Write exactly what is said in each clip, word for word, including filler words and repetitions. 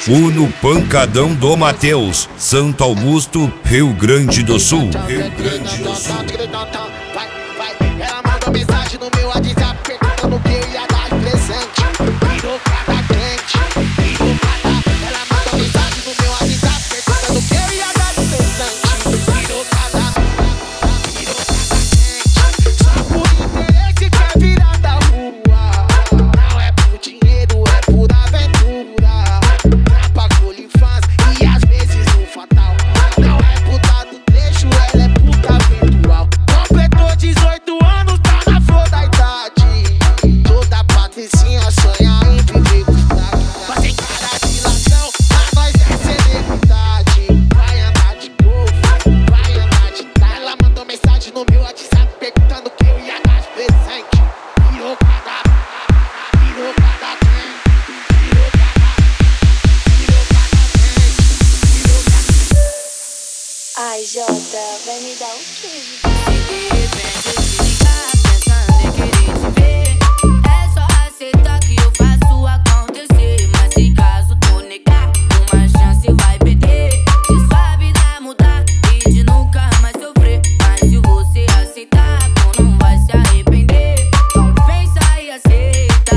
Uno Pancadão do Mateus, Santo Augusto, Rio Grande do Sul. Rio Grande do Sul. Ela mandou mensagem no meu WhatsApp perguntando o que eu ia dar de presente. Virou cada crente, virou cada. Ela mandou mensagem no meu WhatsApp perguntando o que eu ia dar de presente. Virou cada, virou cada crente. Só por interesse quer virar da rua. Não é por dinheiro, é por aventura. Trapa colifaz e às vezes um fatal. Não é puta do trecho, ela é puta virtual. Completou dezoito anos, tá na flor da idade. Toda patricinha sonha em viver custado. Mas sem cara de ladrão, pra nós é celebridade. Vai andar de golfe, vai andar de tá. Ela mandou mensagem no meu WhatsApp perguntando que eu ia dar de presente. Virou cada, virou cada trem. Virou cada, virou cada trem. Virou cada. Ai, Jota, vai me dar um queijo. De repente eu te ligar, pensando em querer te ver. É só aceitar que eu faço acontecer. Mas se caso tu negar, uma chance vai perder. De sua vida mudar e de nunca mais sofrer. Mas se você aceitar, tu não vai se arrepender. Então pensa e aceita.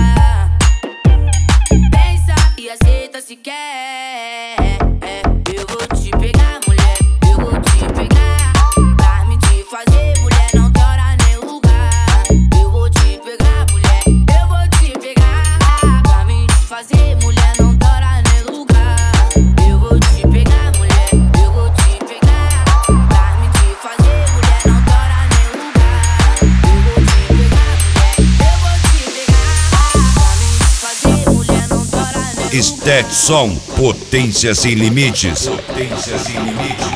Pensa e aceita se quer. É, eu vou te pegar, mulher. Eu vou te pegar. Pra me te fazer, mulher, não tem hora nem lugar. Eu vou te pegar, mulher. Eu vou te pegar. Pra me te fazer, mulher, não tem hora nem lugar. Eu vou te pegar, mulher. Eu vou te pegar. Pra me te fazer, mulher, não tem hora nem lugar. Eu vou te pegar, mulher. Eu vou te pegar. Pra me te fazer, mulher, não tem hora nem lugar. Stetson, potência sem limites. Potência sem limites.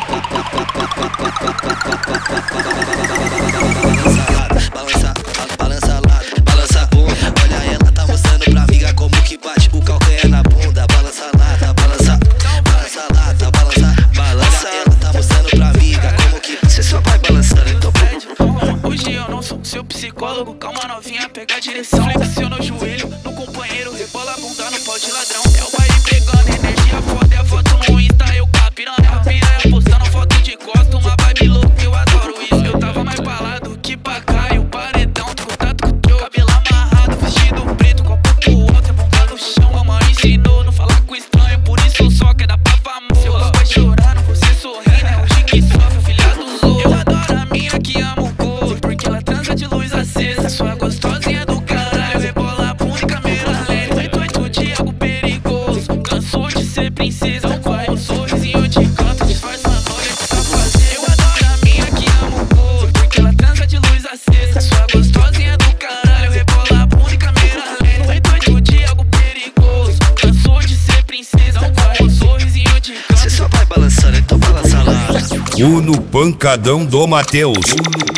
Balança, balança lá, balança a bunda. Olha, ela tá mostrando pra amiga como que bate o calcanhar na bunda. Balança lá, tá balança, balança lá, tá balança, balança. Ela tá mostrando pra amiga como que você só vai balançando, então hoje eu não sou seu psicólogo, calma novinha, pega a direção. Flexiona o joelho no companheiro, rebola a bunda no pau de ladrão. É o baile pegando energia foda, é a foto no Insta, eu capirando. A piranha postando foto de costa, uma vibe louca, eu adoro isso. Eu tava mais pra lá do que pra cá, e o paredão, tô contato com o teu cabelo amarrado, vestido preto, copo pro alto, é bunda no chão. A mãe ensinou não falar com estranho, por isso só quer dar pra famoso. Seu pai chorando, você sorrindo, é hoje que sofre, filha dos outros. Eu adoro a minha que ama o corpo, porque ela transa de luz acesa. Sua gostosinha do caralho, rebola a bunda e câmera lenta. Feito oito de algo perigoso, cansou de ser princesa. Vai um sorrisinho de canto, disfarçando olha que tá fazendo. Eu adoro a minha que ama o corpo, porque ela transa de luz acesa. Sua gostosinha do caralho, rebola a bunda e câmera lenta. Feito oito de algo perigoso, cansou de ser princesa. Vai um sorrisinho de canto. você só vai balançando, então balança lá. Uno Pancadão do Mateus.